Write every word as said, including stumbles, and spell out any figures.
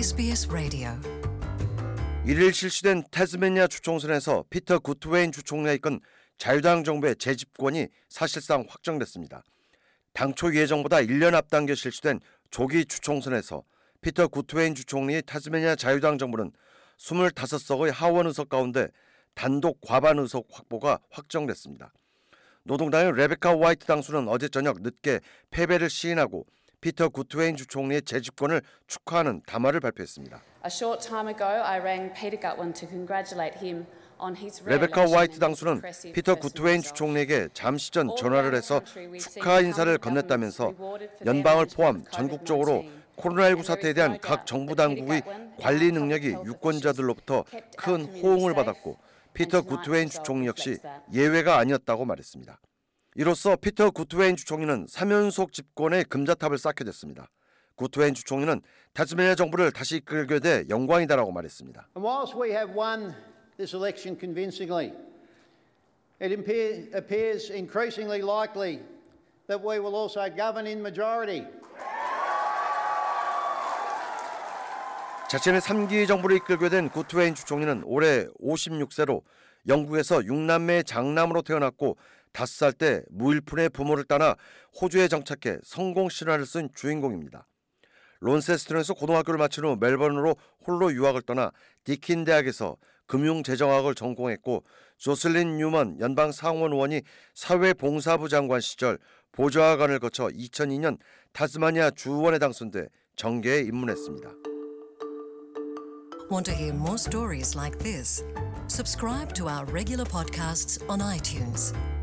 에스비에스 라디오. 일일 실시된 태즈메니아 주총선에서 피터 구트웨인 주총리가 이끈 자유당 정부의 재집권이 사실상 확정됐습니다. 당초 예정보다 일 년 앞당겨 실시된 조기 주총선에서 피터 구트웨인 주총리의 태즈메니아 자유당 정부는 이십오 석의 하원 의석 가운데 단독 과반 의석 확보가 확정됐습니다. 노동당의 레베카 화이트 당수는 어제 저녁 늦게 패배를 시인하고 피터 구트웨인 주총리의 재집권을 축하하는 담화를 발표했습니다. A short time ago, I rang Peter Gutwein to congratulate him on his 레베카 re-election 화이트 and 당수는 impressive 피터 personal 구트웨인 result. 주총리에게 잠시 전 All 전화를 around 해서 the country, we've seen 축하 인사를 incumbent 건넸다면서 governments rewarded for their 연방을 management 포함 of 전국적으로 코비드 나인틴. 코로나십구 사태에 And there is 대한 no 각 doubt 정부 that Peter 당국의 Gutwein and 관리 our 능력이 public health 유권자들로부터 officials 큰 kept our 호응을 community 받았고 safe, 피터 and tonight's 구트웨인 result 주총리 역시 reflects that. 예외가 아니었다고 말했습니다. 이로써 피터 구트웨인 주총리는 삼 연속 집권의 금자탑을 쌓게 됐습니다. 구트웨인 주총리는 태즈메니아 정부를 다시 이끌게 돼 영광이다라고 말했습니다. And whilst we have won this election convincingly, it appear, appears increasingly likely that we will also govern in majority. 자신의 삼 기 정부를 이끌게 된 구트웨인 주총리는 올해 오십육 세로 영국에서 육 남매의 장남으로 태어났고 다섯 살 때 무일푼의 부모를 따라 호주에 정착해 성공 신화를 쓴 주인공입니다. 론세스턴에서 고등학교를 마친 후 멜번으로 홀로 유학을 떠나 디킨 대학에서 금융재정학을 전공했고 조슬린 뉴먼 연방 상원 의원이 사회봉사부 장관 시절 보좌관을 거쳐 이천이 년 타스마니아 주의원에 당선돼 정계에 입문했습니다. Want to hear more stories like this? Subscribe to our regular podcasts on iTunes.